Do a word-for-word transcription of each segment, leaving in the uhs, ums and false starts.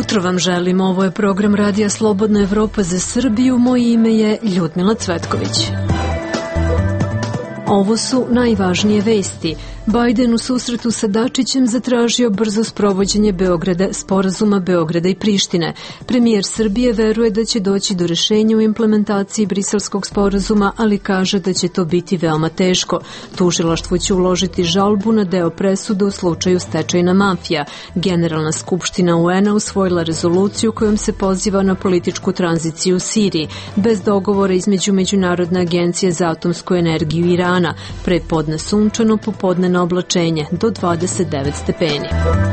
jutro vam želim, ovo je program Radija Slobodna Evropa za Srbiju, moje ime je Ljudmila Cvetković. Ovo su najvažnije vesti. Bajden u susretu sa Dačićem zatražio brzo sprovođenje Beograda, sporazuma Beograda i Prištine. Premijer Srbije veruje da će doći do rešenja u implementaciji briselskog sporazuma, ali kaže da će to biti veoma teško. Tužilaštvo će uložiti žalbu na deo presude u slučaju stečajna mafija. Generalna skupština U N-a usvojila rezoluciju kojom se poziva na političku tranziciju u Siriji, bez dogovora između Međunarodne agencije za atomsku energiju Irana. Pre podne sunčano, popodne na oblačenje do dvadeset devet stepeni.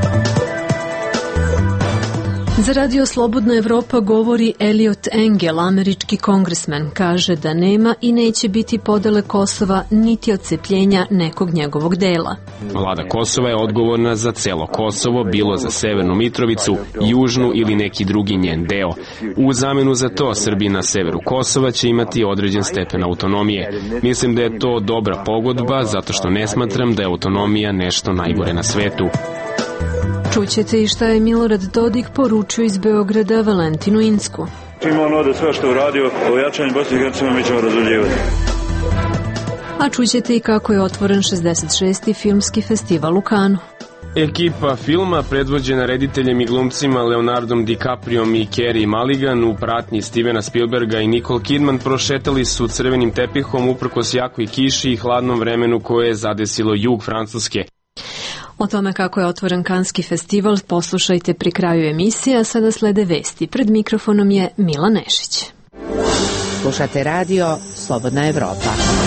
Za Radio Slobodna Evropa govori Eliot Engel, američki kongresmen. Kaže da nema i neće biti podele Kosova niti odcepljenja nekog njegovog dela. Vlada Kosova je odgovorna za celo Kosovo, bilo za Severnu Mitrovicu, Južnu ili neki drugi njen deo. U zamenu za to, Srbi na severu Kosova će imati određen stepen autonomije. Mislim da je to dobra pogodba, zato što ne smatram da je autonomija nešto najgore na svetu. Čućete i šta je Milorad Dodik poručio iz Beograda Valentinu Incku. Ima ono da sve što je uradio o jačanju Bosne i Hercegovine mi ćemo razuljevati. A čućete i kako je otvoren šezdeset šesti filmski festival u Kanu. Ekipa filma, predvođena rediteljem i glumcima Leonardom DiCapriom i Carey Mulligan u pratnji Stevena Spielberga i Nicole Kidman prošetali su crvenim tepihom uprkos jakoj kiši i hladnom vremenu koje je zadesilo jug Francuske. O tome kako je otvoren Kanski festival poslušajte pri kraju emisije, a sada slede vesti. Pred mikrofonom je Mila Nešić. Slušate radio Slobodna Evropa.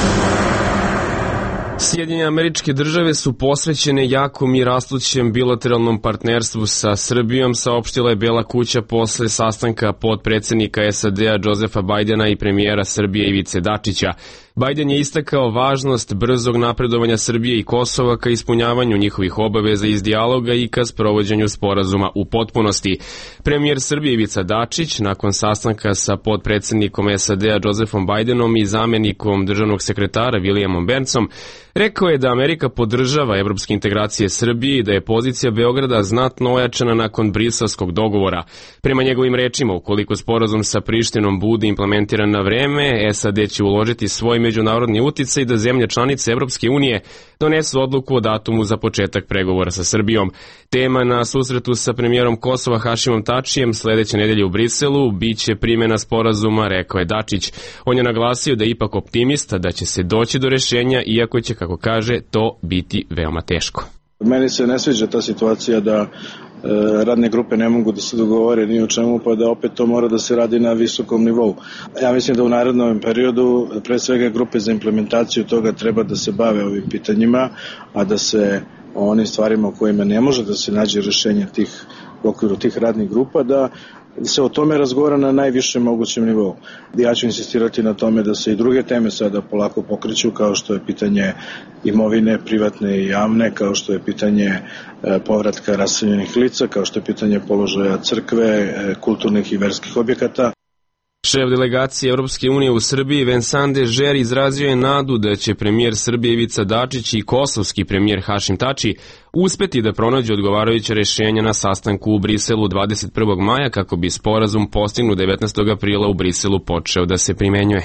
Sjedinjene Američke Države su posvećene jakom i rastućem bilateralnom partnerstvu sa Srbijom, saopštila je Bela kuća posle sastanka potpredsednika S A D-a Josefa Bajdena i premijera Srbije Ivice Dačića. Bajden je istakao važnost brzog napredovanja Srbije i Kosova ka ispunjavanju njihovih obaveza iz dijaloga i ka sprovođenju sporazuma u potpunosti. Premijer Srbije Ivica Dačić, nakon sastanka sa potpredsednikom S A D-a Josefom Bajdenom i zamenikom državnog sekretara Williamom Berncom, rekao je da Amerika podržava evropske integracije Srbije i da je pozicija Beograda znatno ojačana nakon briselskog dogovora. Prema njegovim rečima, ukoliko sporazum sa Prištinom bude implementiran na vreme, S A D će uložiti svoj međunarodni uticaj da zemlje članice Evropske unije donesu odluku o datumu za početak pregovora sa Srbijom. Tema na susretu sa premijerom Kosova Hašimom Tačijem sledeće nedelje u Briselu biće primjena sporazuma, rekao je Dačić. On je naglasio da je ipak optimista da će se doći do rešenja, iako će, kako kaže, to biti veoma teško. Meni se ne sviđa ta situacija da radne grupe ne mogu da se dogovore ni o čemu, pa da opet to mora da se radi na visokom nivou. Ja mislim da u narednom periodu pre svega grupe za implementaciju toga treba da se bave ovim pitanjima, a da se o onim stvarima o kojima ne može da se nađe rešenje tih, u okviru tih radnih grupa, da se o tome razgovara na najvišem mogućem nivou. Ja ću insistirati na tome da se i druge teme sada polako pokreću, kao što je pitanje imovine, privatne i javne, kao što je pitanje povratka raseljenih lica, kao što je pitanje položaja crkve, kulturnih i verskih objekata. Šef delegacije Evropske unije u Srbiji Vincent Dežer izrazio je nadu da će premijer Srbije Ivica Dačić i kosovski premijer Hašim Tači uspeti da pronađu odgovarajuće rešenja na sastanku u Briselu dvadeset prvog maja kako bi sporazum postignut devetnaestog aprila u Briselu počeo da se primenjuje.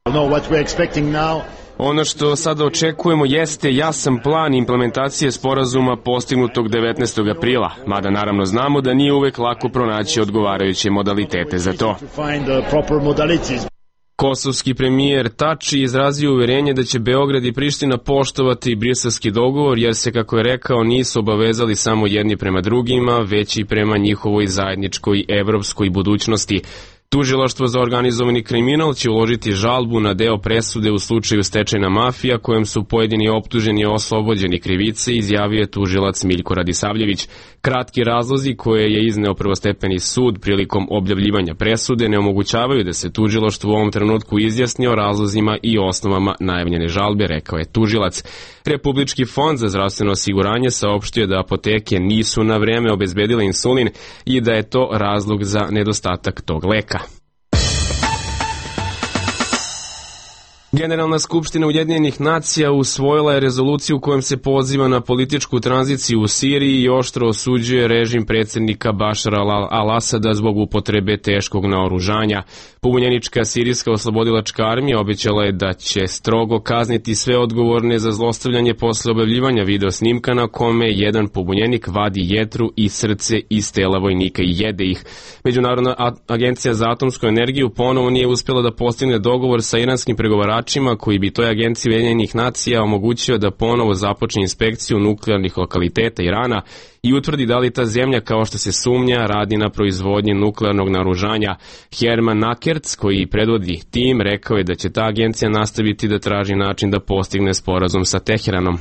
Ono što sada očekujemo jeste jasan plan implementacije sporazuma postignutog devetnaestog aprila, mada naravno znamo da nije uvek lako pronaći odgovarajuće modalitete za to. Kosovski premijer Tači izrazio uverenje da će Beograd i Priština poštovati briselski dogovor, jer se, kako je rekao, nisu obavezali samo jedni prema drugima, već i prema njihovoj zajedničkoj evropskoj budućnosti. Tužilaštvo za organizovani kriminal će uložiti žalbu na deo presude u slučaju stečajna mafija, kojem su pojedini optuženi oslobođeni krivice, izjavio je tužilac Miljko Radisavljević. Kratki razlozi koje je izneo prvostepeni sud prilikom objavljivanja presude ne omogućavaju da se tužilaštvo u ovom trenutku izjasni o razlozima i osnovama najavljene žalbe, rekao je tužilac. Republički fond za zdravstveno osiguranje saopštio da apoteke nisu na vreme obezbedile insulin i da je to razlog za nedostatak tog leka. Generalna skupština Ujedinjenih nacija usvojila je rezoluciju kojom se poziva na političku tranziciju u Siriji i oštro osuđuje režim predsjednika Bašara al-Asada zbog upotrebe teškog naoružanja. Pobunjenička sirijska oslobodilačka armija obećala je da će strogo kazniti sve odgovorne za zlostavljanje posle objavljivanja video snimka na kome jedan pobunjenik vadi jetru i srce iz tela vojnika i jede ih. Međunarodna agencija za atomsku energiju ponovo nije uspjela da postigne dogovor sa iranskim pregovaračima koji bi toj agenciji Ujedinjenih nacija omogućio da ponovo započne inspekciju nuklearnih lokaliteta Irana i utvrdi da li ta zemlja, kao što se sumnja, radi na proizvodnji nuklearnog naoružanja. Herman Nakerc, koji predvodi tim, rekao je da će ta agencija nastaviti da traži način da postigne sporazum sa Teheranom.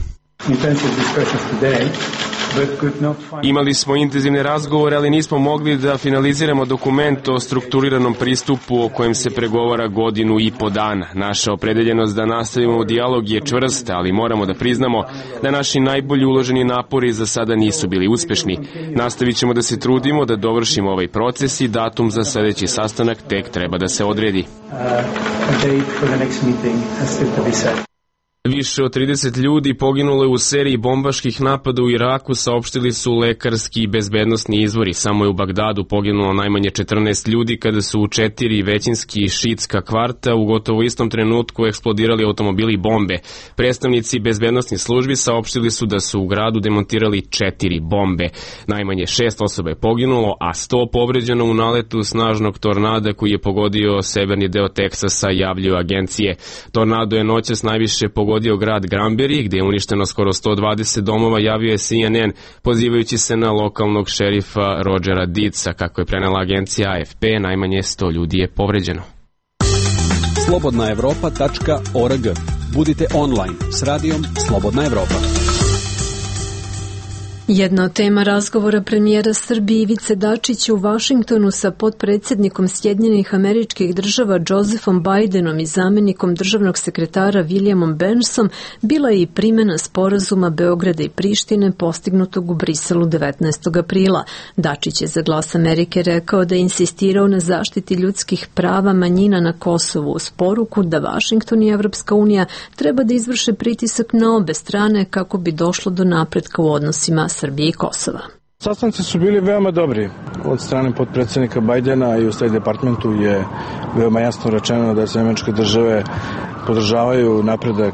Imali smo intenzivne razgovore, ali nismo mogli da finaliziramo dokument o strukturiranom pristupu o kojem se pregovara godinu i po dana. Naša opredeljenost da nastavimo dijalog je čvrsta, ali moramo da priznamo da naši najbolji uloženi napori za sada nisu bili uspešni. Nastavit ćemo da se trudimo da dovršimo ovaj proces i datum za sledeći sastanak tek treba da se odredi. Više od trideset ljudi poginulo je u seriji bombaških napada u Iraku, saopštili su lekarski i bezbednosni izvori. Samo je u Bagdadu poginulo najmanje četrnaest ljudi kada su u četiri većinski šitska kvarta u gotovo istom trenutku eksplodirali automobili i bombe. Predstavnici bezbednosnih službi saopštili su da su u gradu demontirali četiri bombe. Najmanje šest osoba je poginulo, a sto povređeno u naletu snažnog tornada koji je pogodio severni deo Teksasa, javljaju agencije. Tornado je noćas najviše pogodio grad Granbury, gde je uništeno skoro sto dvadeset domova, javio je C N N, pozivajući se na lokalnog šerifa Rodgera Deedsa. Kako je prenela agencija A F P, najmanje sto ljudi je povređeno. slobodna evropa tačka org. Budite online s radijom Slobodna Evropa. Jedna od tema razgovora premijera Srbije Ivice Dačića u Vašingtonu sa potpredsjednikom Sjedinjenih Američkih Država Josephom Bidenom i zamjenikom državnog sekretara Williamom Burnsom bila je i primjena sporazuma Beograda i Prištine postignutog u Briselu devetnaestog aprila. Dačić je za Glas Amerike rekao da je insistirao na zaštiti ljudskih prava manjina na Kosovu uz poruku da Vašington i Evropska unija treba da izvrše pritisak na obe strane kako bi došlo do napretka u odnosima Srbije i Kosova. Sastanci su bili veoma dobri. Od strane potpredsjednika Bajdena i u State Departmentu je veoma jasno rečeno da se američke države podržavaju napredak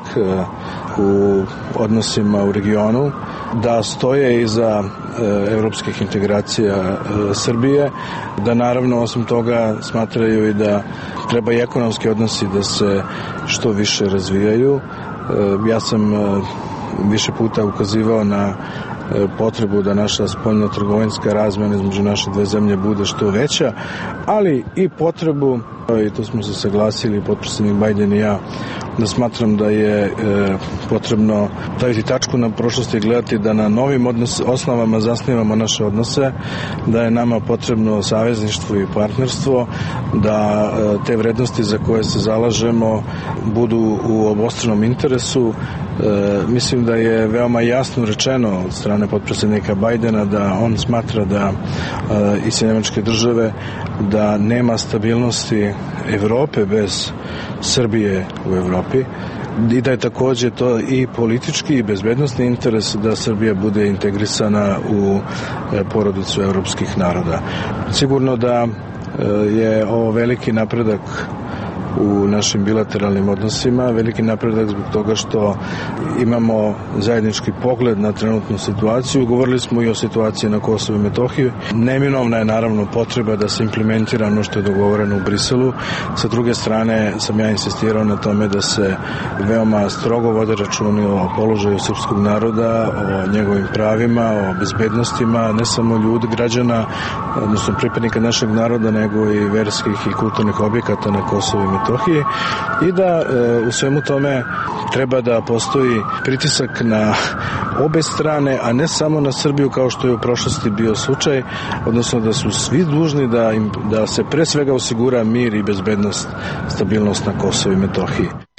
u odnosima u regionu, da stoje iza evropskih integracija Srbije, da naravno osim toga smatraju i da treba i ekonomski odnosi da se što više razvijaju. Ja sam više puta ukazivao na potrebu da naša spoljno-trgovinska razmjena između naše dve zemlje bude što veća, ali i potrebu, i tu smo se saglasili, potpredsjednik Biden i ja, da smatram da je e, potrebno staviti tačku na prošlosti i gledati da na novim odnos, osnovama zasnivamo naše odnose, da je nama potrebno savezništvo i partnerstvo, da e, te vrednosti za koje se zalažemo budu u obostranom interesu. E, mislim da je veoma jasno rečeno od strane potpredsjednika Bajdena da on smatra da e, i Sjedinjene države da nema stabilnosti Evrope bez Srbije u Evropi i da je takođe to i politički i bezbednosni interes da Srbija bude integrisana u porodicu evropskih naroda. Sigurno da je ovo veliki napredak u našim bilateralnim odnosima, veliki napredak zbog toga što imamo zajednički pogled na trenutnu situaciju. Govorili smo i o situaciji na Kosovu i Metohiji. Neminovna je naravno potreba da se implementira ono što je dogovoreno u Briselu. Sa druge strane sam ja insistirao na tome da se veoma strogo vode računi o položaju srpskog naroda, o njegovim pravima, o bezbednostima, ne samo ljudi, građana, odnosno pripadnika našeg naroda, nego i verskih i kulturnih objekata na Kosovu i Metohiji. I da e, u svemu tome treba da postoji pritisak na obe strane, a ne samo na Srbiju kao što je u prošlosti bio slučaj, odnosno da su svi dužni da, im, da se pre svega osigura mir i bezbednost, stabilnost na Kosovu i Metohiji.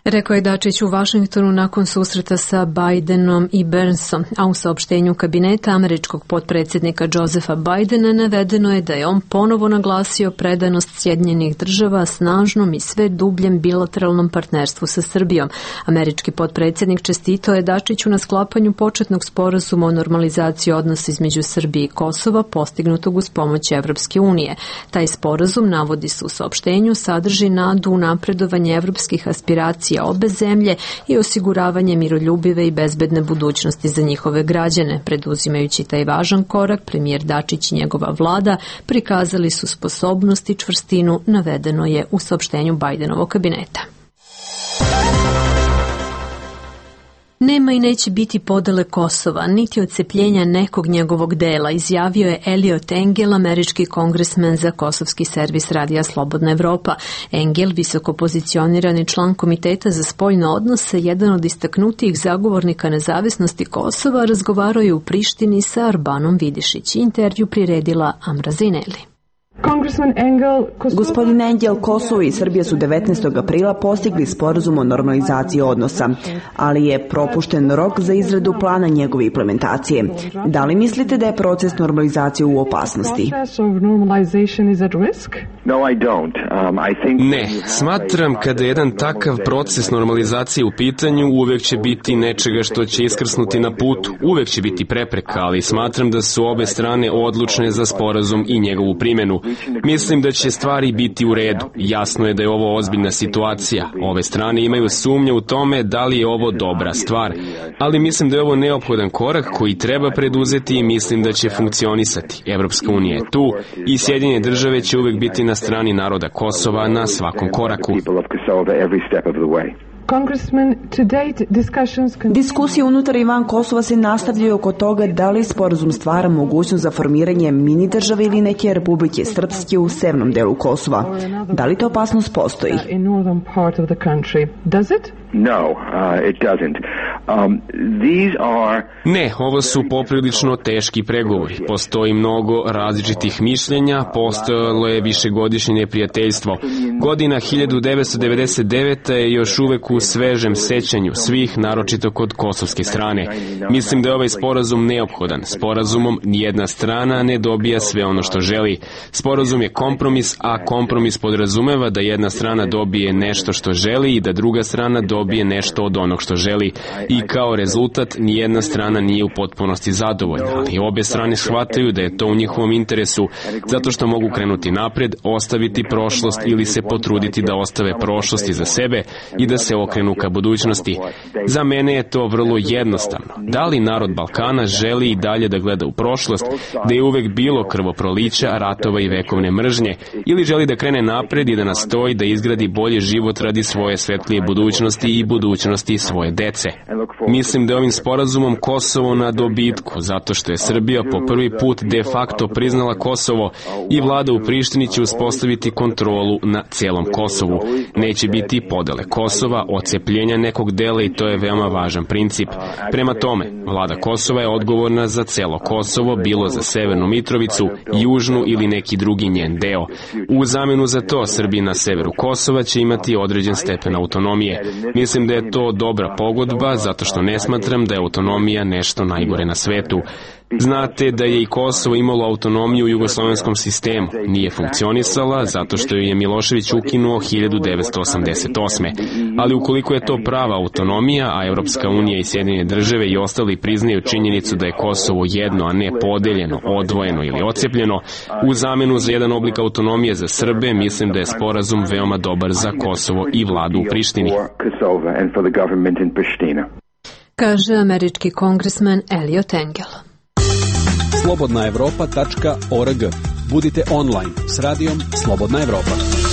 Rekao je Dačić u Vašingtonu nakon susreta sa Bidenom i Burnsom, a u saopštenju kabineta američkog potpredsjednika Josepha Bidena navedeno je da je on ponovo naglasio predanost Sjedinjenih država snažnom i sve dubljem bilateralnom partnerstvu sa Srbijom. Američki potpredsjednik čestitao je Dačiću na sklapanju početnog sporazuma o normalizaciji odnosa između Srbije i Kosova postignutog uz pomoć Evropske unije. Taj sporazum, navodi se u saopštenju, sadrži nadu u napredovanje evropskih aspiracija obe zemlje i osiguravanje miroljubive i bezbedne budućnosti za njihove građane. Preduzimajući taj važan korak, premijer Dačić i njegova vlada prikazali su sposobnost i čvrstinu, navedeno je u saopštenju Bidenovog kabineta. Nema i neće biti podele Kosova, niti odcepljenja nekog njegovog dela, izjavio je Eliot Engel, američki kongresmen za kosovski servis radija Slobodna Evropa. Engel, visoko pozicionirani član Komiteta za spoljne odnose, jedan od istaknutijih zagovornika nezavisnosti Kosova, razgovarao je u Prištini sa Arbanom Vidišić. Intervju priredila Amra Zineli. Gospodin Engel, Kosovo i Srbija su devetnaestog aprila postigli sporazum o normalizaciji odnosa, ali je propušten rok za izradu plana njegove implementacije. Da li mislite da je proces normalizacije u opasnosti? Ne, smatram kada je jedan takav proces normalizacije u pitanju, uvek će biti nečega što će iskrsnuti na putu, uvek će biti prepreka, ali smatram da su obe strane odlučne za sporazum i njegovu primjenu. Mislim da će stvari biti u redu. Jasno je da je ovo ozbiljna situacija. Ove strane imaju sumnje u tome da li je ovo dobra stvar. Ali mislim da je ovo neophodan korak koji treba preduzeti i mislim da će funkcionisati. Evropska unija je tu i Sjedinjene države će uvek biti na strani naroda Kosova na svakom koraku. Diskusije unutar i van Kosova se nastavljaju oko toga da li sporazum stvara mogućnost za formiranje mini države ili neke republike Srpske u severnom delu Kosova. Da li ta opasnost postoji? No, uh, it doesn't. Um, these are... Ne, ovo su poprilično teški pregovori. Postoji mnogo različitih mišljenja, postojalo je višegodišnje neprijateljstvo. Godina hiljadu devetsto devedeset deveta je još uvek u svežem sećanju svih, naročito kod kosovske strane. Mislim da je ovaj sporazum neophodan. Sporazumom nijedna strana ne dobija sve ono što želi. Sporazum je kompromis, a kompromis podrazumeva da jedna strana dobije nešto što želi i da druga strana dobije dobije nešto od onog što želi i kao rezultat nijedna strana nije u potpunosti zadovoljna, ali obe strane shvataju da je to u njihovom interesu zato što mogu krenuti napred, ostaviti prošlost ili se potruditi da ostave prošlosti za sebe i da se okrenu ka budućnosti. Za mene je to vrlo jednostavno. Da li narod Balkana želi i dalje da gleda u prošlost, da je uvek bilo krvoprolića, ratova i vekovne mržnje, ili želi da krene napred i da nastoji da izgradi bolji život radi svoje svetlije budućnosti i budućnosti svoje dece. Mislim da je ovim sporazumom Kosovo na dobitku, zato što je Srbija po prvi put de facto priznala Kosovo i vlada u Prištini će uspostaviti kontrolu na celom Kosovu. Neće biti podele Kosova, ocepljenja nekog dela i to je veoma važan princip. Prema tome, vlada Kosova je odgovorna za celo Kosovo, bilo za Severnu Mitrovicu, Južnu ili neki drugi njen deo. U zamenu za to, Srbija na severu Kosova će imati određen stepen autonomije. Mislim da je to dobra pogodba, zato što ne smatram da je autonomija nešto najgore na svetu. Znate da je i Kosovo imalo autonomiju u jugoslovenskom sistemu. Nije funkcionisala zato što ju je Milošević ukinuo hiljadu devetsto osamdeset osme. Ali ukoliko je to prava autonomija, a Evropska unija i Sjedinjene države i ostali priznaju činjenicu da je Kosovo jedno, a ne podeljeno, odvojeno ili ocepljeno, u zamenu za jedan oblik autonomije za Srbe, mislim da je sporazum veoma dobar za Kosovo i vladu u Prištini. Kaže američki kongresmen Eliot Engel. slobodna evropa tačka org. Budite online s radijom Slobodna Evropa.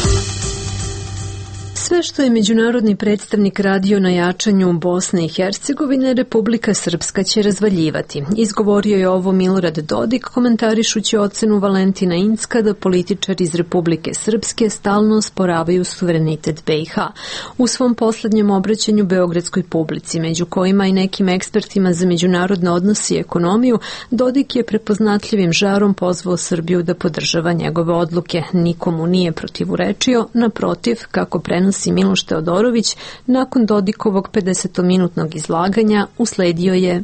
Sve što je međunarodni predstavnik radio na jačanju Bosne i Hercegovine, Republika Srpska će razvaljivati. Izgovorio je ovo Milorad Dodik, komentarišući ocenu Valentina Incka da političari iz Republike Srpske stalno osporavaju suverenitet B i H. U svom poslednjem obraćanju beogradskoj publici, među kojima i nekim ekspertima za međunarodne odnose i ekonomiju, Dodik je prepoznatljivim žarom pozvao Srbiju da podržava njegove odluke. Nikomu nije protivurečio, naprotiv, kako prenosi prenosi Miloš Teodorović, nakon Dodikovog pedesetominutnog izlaganja usledio je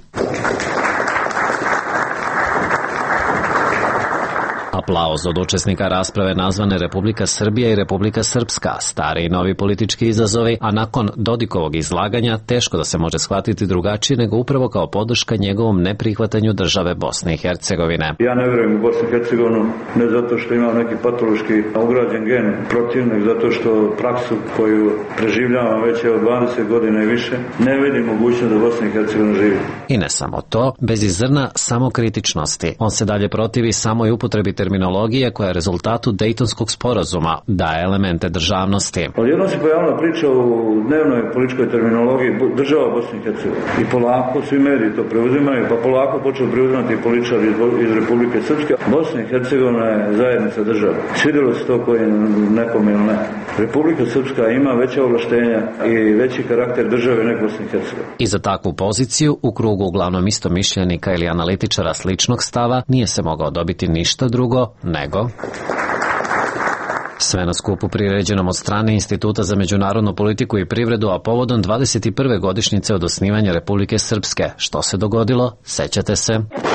aplauz od učesnika rasprave nazvane Republika Srbija i Republika Srpska, stari i novi politički izazovi, a nakon Dodikovog izlaganja teško da se može shvatiti drugačije nego upravo kao podrška njegovom neprihvatanju države Bosne i Hercegovine. Ja ne vjerujem u Bosnu i Hercegovinu, ne zato što imam neki patološki ugrađen gen protivnik, zato što praksu koju preživljavam već od dvadeset godina i više, ne vidim mogućnost da Bosna i Hercegovina živi. I ne samo to, bez i zrna samokritičnosti. On se dalje protivi samoj upotrebi terminologije koja je rezultatu Dejtonskog sporazuma, daje elemente državnosti. Odjednom se pojavila priča u dnevnoj političkoj terminologiji država Bosne i Hercegovine. I polako svi mediji to preuzimaju, pa polako počeo preuzimati i političari iz Republike Srpske. Bosna i Hercegovina je zajednica država. Svidjelo se to koji nekom ili ne. Republika Srpska ima veća ovlaštenja i veći karakter države nego Bosne i Hercegovine. I za takvu poziciju u krugu uglavnom istomišljenika ili analitičara sličnog stava nije se mogao dobiti ništa drugo nego sve na skupu priređenom od strane Instituta za međunarodnu politiku i privredu, a povodom dvadeset i prve godišnjice od osnivanja Republike Srpske. Što se dogodilo? Sećate se?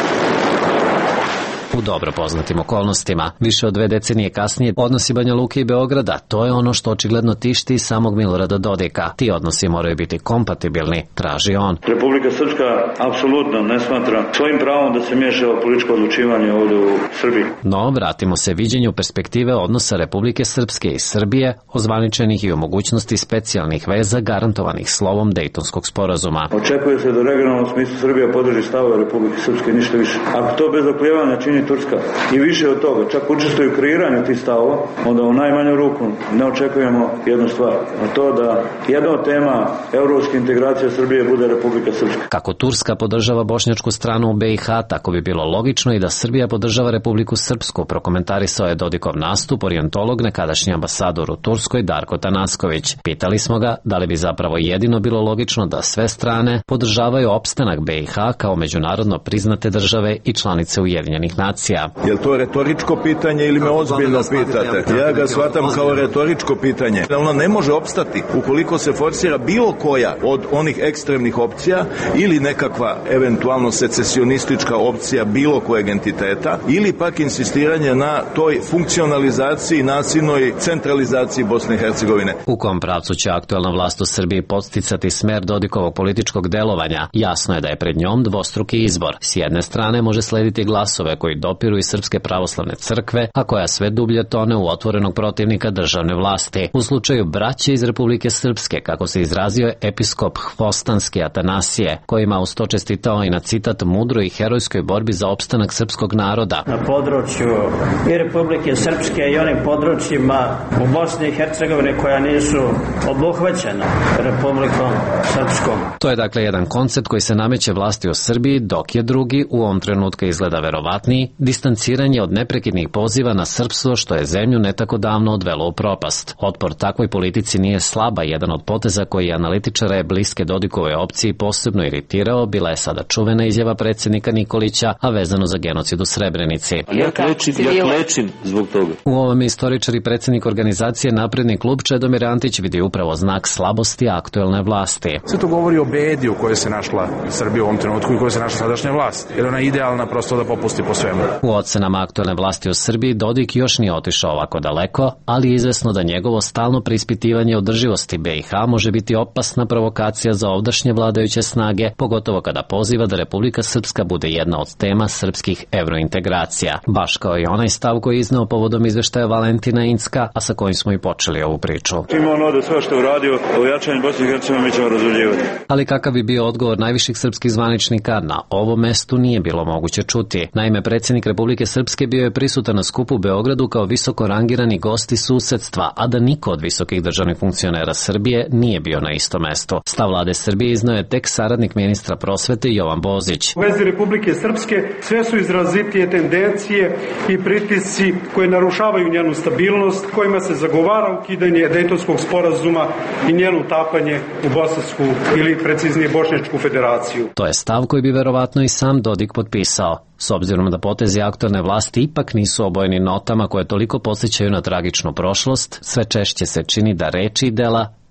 U dobro poznatim okolnostima. Više od dve decenije kasnije odnosi Banja Luke i Beograda, to je ono što očigledno tišti samog Milorada Dodika. Ti odnosi moraju biti kompatibilni, traži on. Republika Srpska apsolutno ne smatra svojim pravom da se miješa u političko odlučivanje ovdje u Srbiji. No, vratimo se viđenju perspektive odnosa Republike Srpske i Srbije, ozvaničenih i o mogućnosti specijalnih veza garantovanih slovom Dejtonskog sporazuma. Očekuje se da regionalnom smislu Srbija podrži stavove Republike Srpske, ništa više. Ako to bez oklijevanja čini Turska i više od toga, čak učestvuju u kreiranju tih stavova, onda u najmanju ruku ne očekujemo jednu stvar, a to da jedna od tema evropske integracije Srbije bude Republika Srpska. Kako Turska podržava bošnjačku stranu u be i ha, tako bi bilo logično i da Srbija podržava Republiku Srpsku, prokomentarisao je Dodikov nastup orijentolog, nekadašnji ambasador u Turskoj Darko Tanasković. Pitali smo ga da li bi zapravo jedino bilo logično da sve strane podržavaju opstanak be i ha kao međunarodno priznate države i članice Ujedinjenih nacija. Je li to retoričko pitanje ili me ozbiljno pitate? Ja ga shvatam kao retoričko pitanje. Ona ne može opstati ukoliko se forsira bilo koja od onih ekstremnih opcija ili nekakva eventualno secesionistička opcija bilo kojeg entiteta ili pak insistiranje na toj funkcionalizaciji, nasilnoj centralizaciji Bosne i Hercegovine. U kom pravcu će aktuelna vlast u Srbiji podsticati smer Dodikovog političkog delovanja? Jasno je da je pred njom dvostruki izbor. S jedne strane može slediti glasove koji dopiru iz Srpske pravoslavne crkve, a koja sve dublje tone u otvorenog protivnika državne vlasti. U slučaju braće iz Republike Srpske, kako se izrazio episkop Hvostanski Atanasije, kojima uz to čestitao i na citat mudroj i herojskoj borbi za opstanak srpskog naroda. Na području i Republike Srpske i onim područjima u Bosni i Hercegovini koja nisu obuhvaćena Republikom Srpskom. To je dakle jedan koncept koji se nameće vlasti u Srbiji, dok je drugi, u ovom trenutku izgleda verovatniji, distanciranje od neprekidnih poziva na srpstvo što je zemlju ne tako davno odvelo u propast. Otpor takvoj politici nije slaba, jedan od poteza koji analitičare bliske Dodikovoj opciji posebno iritirao bila je sada čuvena izjava predsjednika Nikolića, a vezano za genocid u Srebrenici. Ja klečim, ja klečim zbog toga. U ovom istoričar i predsjednik organizacije Napredni klub Čedomir Antić vidi upravo znak slabosti aktuelne vlasti. Sve to govori o bedi u kojoj se našla Srbija u ovom trenutku i kojoj se našla sadašnja vlast, jer ona je idealna prosto da popusti po svemu. U ocenama aktuelne vlasti u Srbiji Dodik još nije otišao ovako daleko, ali je izvesno da njegovo stalno preispitivanje održivosti be i ha može biti opasna provokacija za ovdašnje vladajuće snage, pogotovo kada poziva da Republika Srpska bude jedna od tema srpskih evrointegracija. Baš kao i onaj stav koji je izneo povodom izveštaja Valentina Incka, a sa kojim smo i počeli ovu priču. Ima ono da sve što uradio o jačanju Bosne i Hercegovine mi ćemo razuljivati. Ali kakav bi bio odgovor najviših srpskih zvaničnika, na ovom mestu nije bilo moguće čuti. Naime, predsjednik Republike Srpske bio je prisutan na skupu u Beogradu kao visoko rangirani gost iz susedstva, a da niko od visokih državnih funkcionera Srbije nije bio na istom mestu. Stav vlade Srbije iznao je tek saradnik ministra prosvete Jovan Bozić. U vezi Republike Srpske sve su izrazitije tendencije i pritisci koji narušavaju njenu stabilnost, kojima se zagovara ukidanje Dejtonskog sporazuma i njeno utapanje u Bosansku ili preciznije Bošnjačku federaciju. To je stav koji bi verovatno i sam Dodik potpisao. S obzirom da potezi aktuelne vlasti ipak nisu obojeni notama koje toliko podsjećaju na tragičnu prošlost, sve češće se čini da reči i dela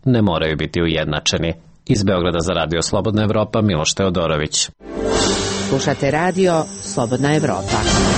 ne moraju biti ujednačeni. Iz Beograda za Radio Slobodna Evropa, Miloš Teodorović. Slušate radio Slobodna Evropa.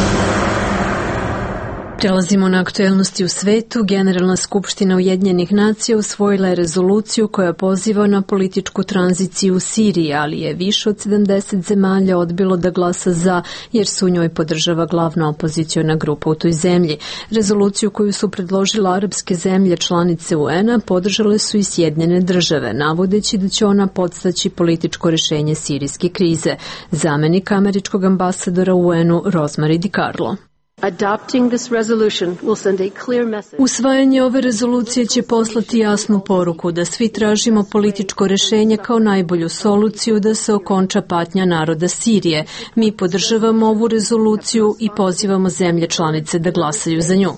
Prelazimo na aktuelnosti u svetu. Generalna skupština Ujedinjenih nacija usvojila je rezoluciju koja poziva na političku tranziciju u Siriji, ali je više od sedamdeset zemalja odbilo da glasa za, jer su u njoj podržava glavna opoziciona grupa u toj zemlji. Rezoluciju koju su predložile arapske zemlje članice U N-a podržale su i Sjedinjene države, navodeći da će ona podstaći političko rešenje sirijske krize. Zamenik američkog ambasadora U N-u Rosemary DiCarlo. Usvajanje ove rezolucije će poslati jasnu poruku da svi tražimo političko rešenje kao najbolju soluciju da se okonča patnja naroda Sirije. Mi podržavamo ovu rezoluciju i pozivamo zemlje članice da glasaju za nju.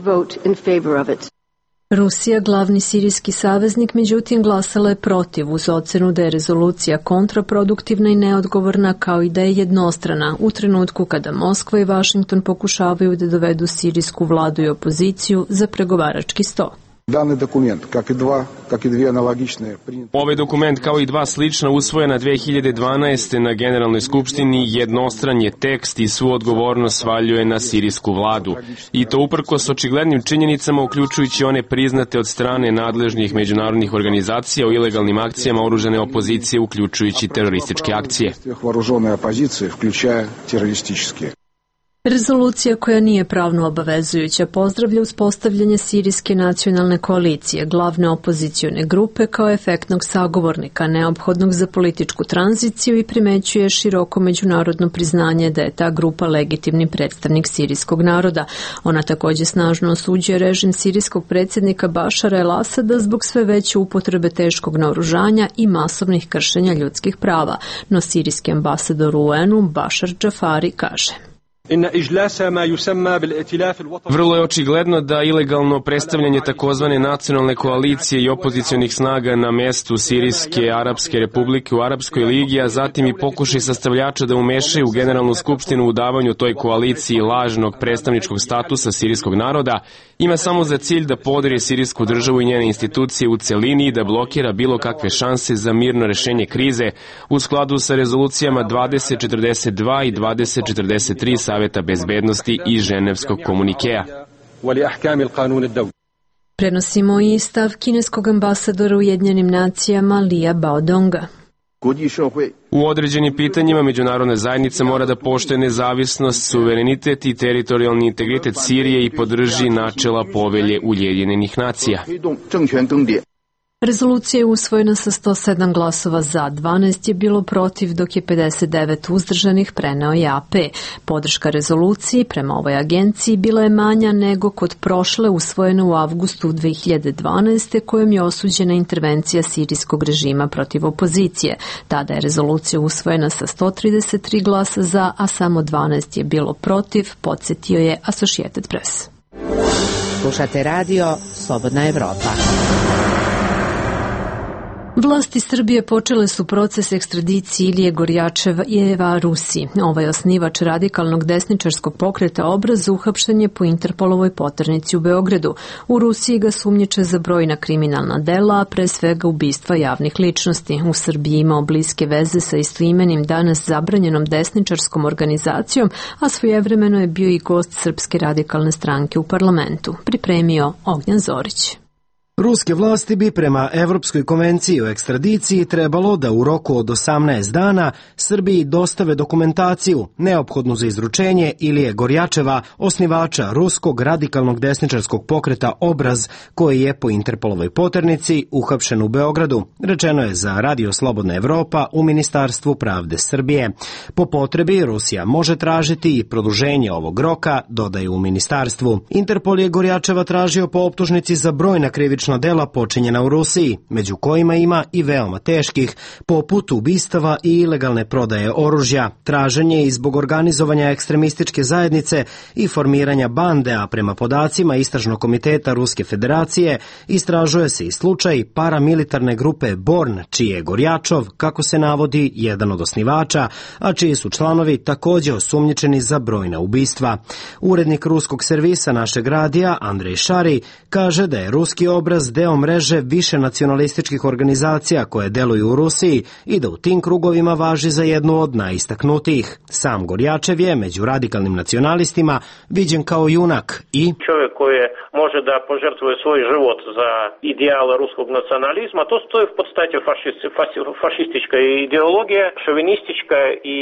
Rusija, glavni sirijski saveznik, međutim glasala je protiv uz ocenu da je rezolucija kontraproduktivna i neodgovorna, kao i da je jednostrana u trenutku kada Moskva i Vašington pokušavaju da dovedu sirijsku vladu i opoziciju za pregovarački sto. Данный документ, как и два, как и две аналогичные. Ovaj dokument kao i dva slična usvojena dve hiljade dvanaeste. na Generalnoj skupštini jednostran je tekst i svu odgovornost svaljuje na sirijsku vladu. I to uprkos očiglednim činjenicama, uključujući one priznate od strane nadležnih međunarodnih organizacija o ilegalnim akcijama oružane opozicije, uključujući terorističke akcije. Вооруженной оппозиции, включая террористические. Rezolucija, koja nije pravno obavezujuća, pozdravlja uspostavljanje Sirijske nacionalne koalicije, glavne opozicione grupe kao efektnog sagovornika, neophodnog za političku tranziciju, i primećuje široko međunarodno priznanje da je ta grupa legitimni predstavnik sirijskog naroda. Ona također snažno osuđuje režim sirijskog predsjednika Bašara el-Asada zbog sve veće upotrebe teškog naoružanja i masovnih kršenja ljudskih prava, no sirijski ambasador U N-u Bašar Džafari kaže: Vrlo je očigledno da ilegalno predstavljanje takozvane nacionalne koalicije i opozicionih snaga na mestu Sirijske Arapske Republike u Arapskoj ligi, a zatim i pokušaj sastavljača da umešaju u Generalnu skupštinu u davanju toj koaliciji lažnog predstavničkog statusa sirijskog naroda, ima samo za cilj da podrije sirijsku državu i njene institucije u celini i da blokira bilo kakve šanse za mirno rešenje krize u skladu sa rezolucijama dvadeset četrdeset dva i dvadeset četrdeset tri Saveta bezbednosti i Ženevskog komunikea. Prenosimo i stav kineskog ambasadora u Ujedinjenim nacijama Lia Baodonga. U određenim pitanjima međunarodna zajednica mora da poštuje nezavisnost, suverenitet i teritorijalni integritet Sirije i podrži načela povelje Ujedinjenih nacija. Rezolucija je usvojena sa sto sedam glasova za, dvanaest je bilo protiv, dok je pedeset devet uzdržanih, preneo je A P. Podrška rezoluciji prema ovoj agenciji bila je manja nego kod prošle usvojene u avgustu dve hiljade dvanaeste. kojom je osuđena intervencija sirijskog režima protiv opozicije. Tada je rezolucija usvojena sa sto trideset tri glasa za, a samo dvanaest je bilo protiv, podsjetio je Associated Press. Slušate radio Slobodna Evropa. Vlasti Srbije počele su proces ekstradicije Ilije Gorjačeva Rusiji. Ovaj osnivač radikalnog desničarskog pokreta Obraz uhapšen je po Interpolovoj poternici u Beogradu. U Rusiji ga sumnjiče za brojna kriminalna dela, a pre svega ubistva javnih ličnosti. U Srbiji imao bliske veze sa istoimenim danas zabranjenom desničarskom organizacijom, a svojevremeno je bio i gost Srpske radikalne stranke u parlamentu. Pripremio Ognjan Zorić. Ruske vlasti bi prema Evropskoj konvenciji o ekstradiciji trebalo da u roku od osamnaest dana Srbiji dostave dokumentaciju neophodnu za izručenje Ilije Gorjačeva, osnivača ruskog radikalnog desničarskog pokreta Obraz, koji je po Interpolovoj poternici uhapšen u Beogradu, rečeno je za Radio Slobodna Evropa u Ministarstvu pravde Srbije. Po potrebi Rusija može tražiti i produženje ovog roka, dodaju u ministarstvu. Interpol je Gorjačeva tražio po optužnici za brojna krivična dela počinjena u Rusiji, među kojima ima i veoma teških, poput ubistava i ilegalne prodaje oružja, traženje i zbog organizovanja ekstremističke zajednice i formiranja bande, a prema podacima Istražnog komiteta Ruske federacije istražuje se i slučaj paramilitarne grupe Born, čiji je Gorjačov, kako se navodi, jedan od osnivača, a čiji su članovi također osumnjičeni za brojna ubistva. Urednik ruskog servisa našeg radija Andrej Šari kaže da je ruski Obraz obraz deo mreže više nacionalističkih organizacija koje deluju u Rusiji i da u tim krugovima važi za jednu od najistaknutijih. Sam Gorjačev je među radikalnim nacionalistima viđen kao junak i čovjek koji može da požrtvuje svoj život za ideale ruskog nacionalizma, to, to je v podstati fašist, fašistička ideologija, šovinistička i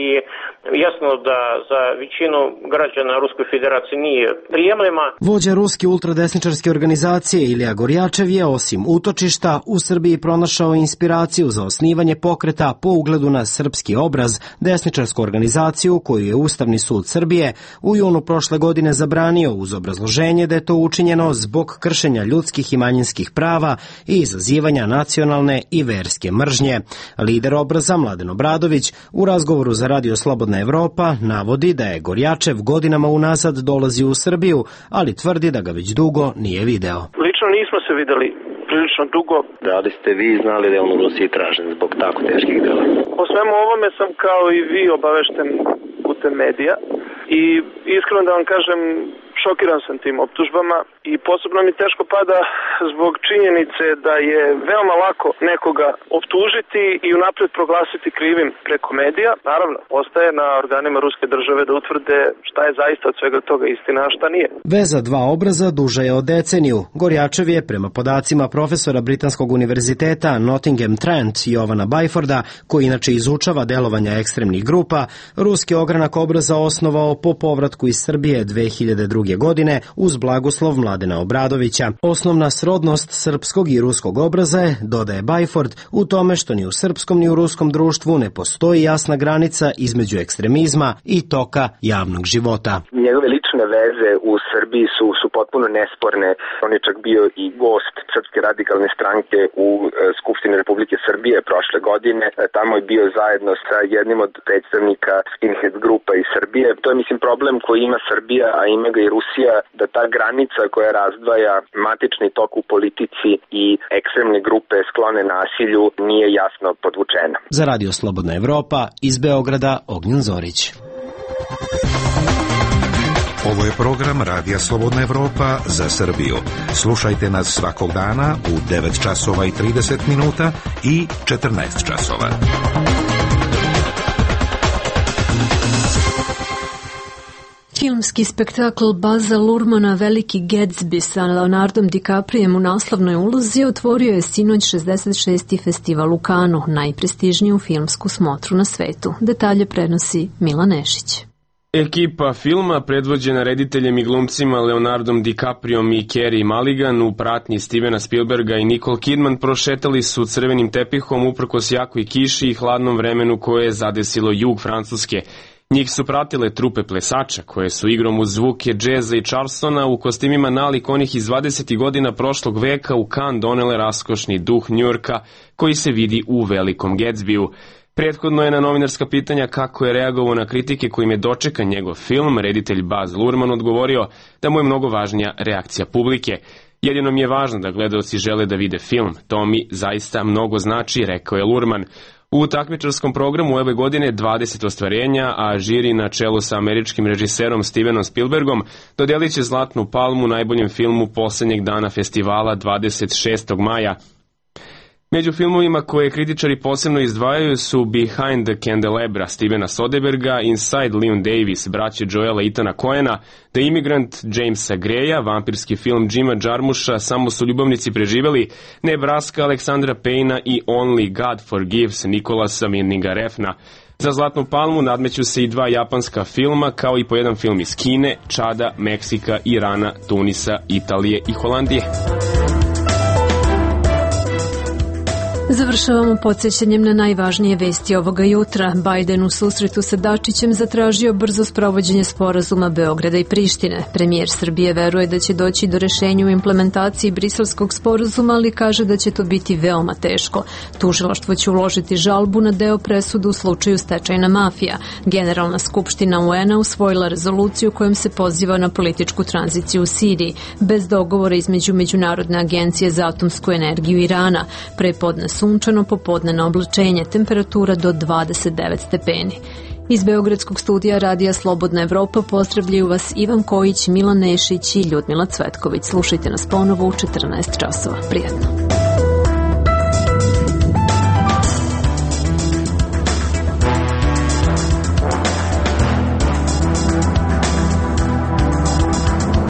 jasno da za većinu građana Ruske federacije nije prijemljima. Vođa ruske ultradesničarske organizacije Ilija Gorjačev je osim utočišta u Srbiji pronašao inspiraciju za osnivanje pokreta po ugledu na srpski obraz, desničarsku organizaciju koju je Ustavni sud Srbije u junu prošle godine zabranio uz obrazloženje da je to učinjeno zbog kršenja ljudskih i manjinskih prava i izazivanja nacionalne i verske mržnje. Lider obraza Mladen Obradović u razgovoru za Radio Slobodna Evropa navodi da je Gorjačev godinama unazad dolazi u Srbiju, ali tvrdi da ga već dugo nije video. Lično nismo se videli prilično dugo. Da li ste vi znali da je on u Rusiji tražen zbog tako teških dela? O svemu ovome sam kao i vi obavešten putem medija i iskreno da vam kažem, šokiran sam tim optužbama i posebno mi teško pada zbog činjenice da je veoma lako nekoga optužiti i unapred proglasiti krivim preko medija. Naravno, ostaje na organima ruske države da utvrde šta je zaista od svega toga istina, a šta nije. Veza dva obraza duža je od deceniju. Gorjačev je, prema podacima profesora Britanskog univerziteta Nottingham Trent Jovana Byforda, koji inače izučava delovanja ekstremnih grupa, ruski ogranak obraza osnovao po povratku iz Srbije dve hiljade druge. godine uz blagoslov Mladena Obradovića. Osnovna srodnost srpskog i ruskog obraza je, dodaje Byford, u tome što ni u srpskom ni u ruskom društvu ne postoji jasna granica između ekstremizma i toka javnog života. Njegove lične veze u Srbiji su, su potpuno nesporne. On je čak bio i gost Srpske radikalne stranke u e, Skupštini Republike Srbije prošle godine. E, tamo je bio zajedno sa jednim od predstavnika skinhead grupa iz Srbije. To je, mislim, problem koji ima Srbija, a ima ga i Rusija, da ta granica koja razdvaja matični tok u politici i ekstremne grupe sklone nasilju nije jasno podvučena. Za Radio Slobodna Evropa iz Beograda Ognjen Zorić. Ovo je program Radija Slobodna Evropa za Srbiju. Slušajte nas svakog dana u devet časova i trideset minuta i četrnaest časova. Filmski spektakl Baza Lurmana Veliki Gatsby sa Leonardom DiCaprijem u naslovnoj ulozi otvorio je sinoć šezdeset šesti festival u Kanu, najprestižniju filmsku smotru na svetu. Detalje prenosi Milan Nešić. Ekipa filma, predvođena rediteljem i glumcima Leonardom DiCaprijom i Carey Mulligan u pratnji Stevena Spielberga i Nicole Kidman, prošetali su crvenim tepihom uprkos jakoj kiši i hladnom vremenu koje je zadesilo jug Francuske. Njih su pratile trupe plesača koje su igrom uz zvuke džeza i Charlestona u kostimima nalik onih iz dvadesetih godina prošlog veka u Cannes donele raskošni duh Njujorka koji se vidi u Velikom Gatsbyu. Prethodno je na novinarska pitanja kako je reagovao na kritike kojim je dočekan njegov film, reditelj Baz Luhrmann odgovorio da mu je mnogo važnija reakcija publike. Jedino mi je važno da gledaoci žele da vide film, to mi zaista mnogo znači, rekao je Luhrmann. U takmičarskom programu ove godine dvadeset ostvarenja, a žiri na čelu sa američkim režiserom Stevenom Spielbergom dodelit će Zlatnu palmu najboljem filmu poslednjeg dana festivala dvadeset šestog maja. Među filmovima koje kritičari posebno izdvajaju su Behind the Candelabra Stevena Soderberga, Inside Llewyn Davis, braće Joela i Ethana Coena, The Immigrant Jamesa Greya, vampirski film Jima Jarmusha, Samo su ljubavnici preživeli, Nebraska Aleksandra Payna i Only God Forgives Nikolasa Windinga Refna. Za Zlatnu palmu nadmeću se i dva japanska filma, kao i po jedan film iz Kine, Čada, Meksika, Irana, Tunisa, Italije i Holandije. Završavamo podsjećanjem na najvažnije vesti ovoga jutra. Biden u susretu sa Dačićem zatražio brzo sprovođenje sporazuma Beograda i Prištine. Premijer Srbije veruje da će doći do rešenja u implementaciji briselskog sporazuma, ali kaže da će to biti veoma teško. Tužilaštvo će uložiti žalbu na deo presude u slučaju stečajna mafija. Generalna skupština U N-a usvojila rezoluciju kojom se poziva na političku tranziciju u Siriji, bez dogovora između Međunarodne agencije za atomsku energiju Irana. Prepodne sunčano, popodneno oblačenje, temperatura do dvadeset devet stepeni. Iz Beogradskog studija Radija Slobodna Evropa pozdravljaju vas Ivan Kojić, Milan Nešić i Ljudmila Cvetković. Slušajte nas ponovo u četrnaest časova. Prijetno.